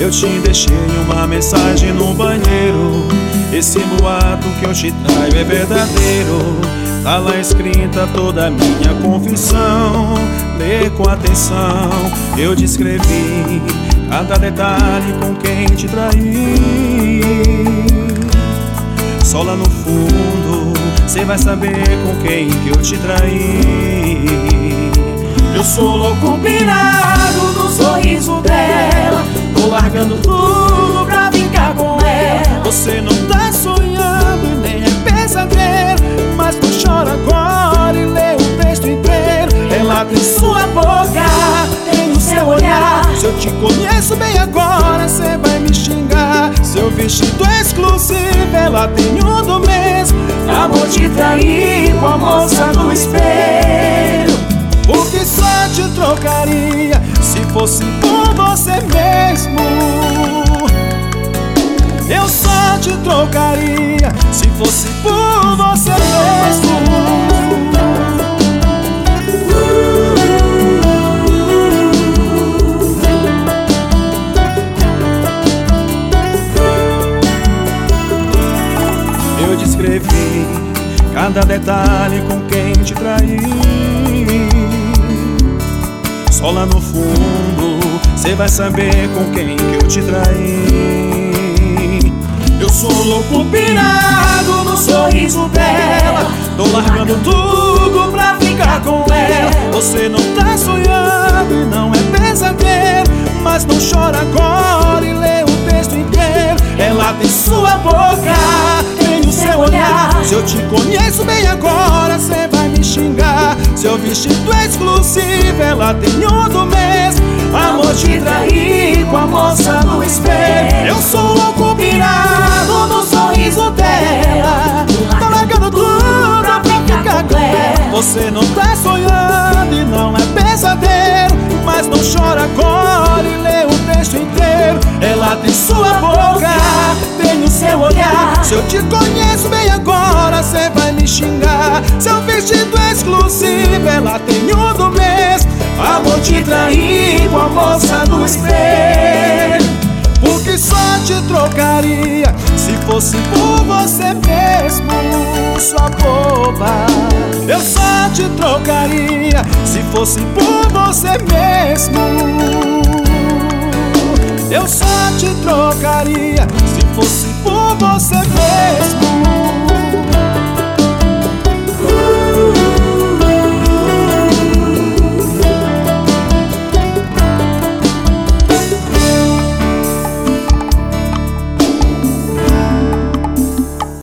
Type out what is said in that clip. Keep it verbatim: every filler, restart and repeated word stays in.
Eu te deixei uma mensagem no banheiro. Esse boato que eu te traio é verdadeiro. Tá lá escrita toda a minha confissão. Lê com atenção, eu descrevi cada detalhe com quem te traí. Só lá no fundo cê vai saber com quem que eu te traí. Eu sou louco pirado no sorriso dela. Tô largando tudo pra ficar com ela. Você não tá sonhando e nem é pesadelo, mas não chora agora e lê o texto inteiro. Ela tem sua boca, tem o seu olhar. Se eu te conheço bem agora, cê vai me xingar. Seu vestido exclusivo, ela tem um do mês. Amor, te trair com a moça do espelho. O que só te trocaria se fosse por você mesmo. Eu só te trocaria se fosse por você mesmo. Eu descrevi cada detalhe com quem te traí. Só lá no fundo cê vai saber com quem que eu te traí. Eu sou louco pirado no sorriso dela. Tô largando tudo pra ficar com ela. Você não tá sonhando e não é pesadelo, mas não chora agora e lê o texto inteiro. Ela tem sua boca, tem o seu olhar. Se eu te conheço bem agora, cê vai me xingar. Seu vestido exclusivo, ela tem um do mês. Amor, te trair com a moça do espelho. Eu sou louco pirado no sorriso dela. Tô largando tudo pra ficar com ela. Você não tá sonhando e não é pesadelo, mas não chora agora e lê o texto inteiro. Ela tem sua boca, tem o seu olhar. Se eu te conheço bem agora, cê vai me xingar. Seu vestido exclusivo, ela tem um do mês. Amor, te trair com a moça do espelho. Porque só te trocaria se fosse por você mesmo, sua boba. Eu só te trocaria se fosse por você mesmo. Eu só te trocaria se fosse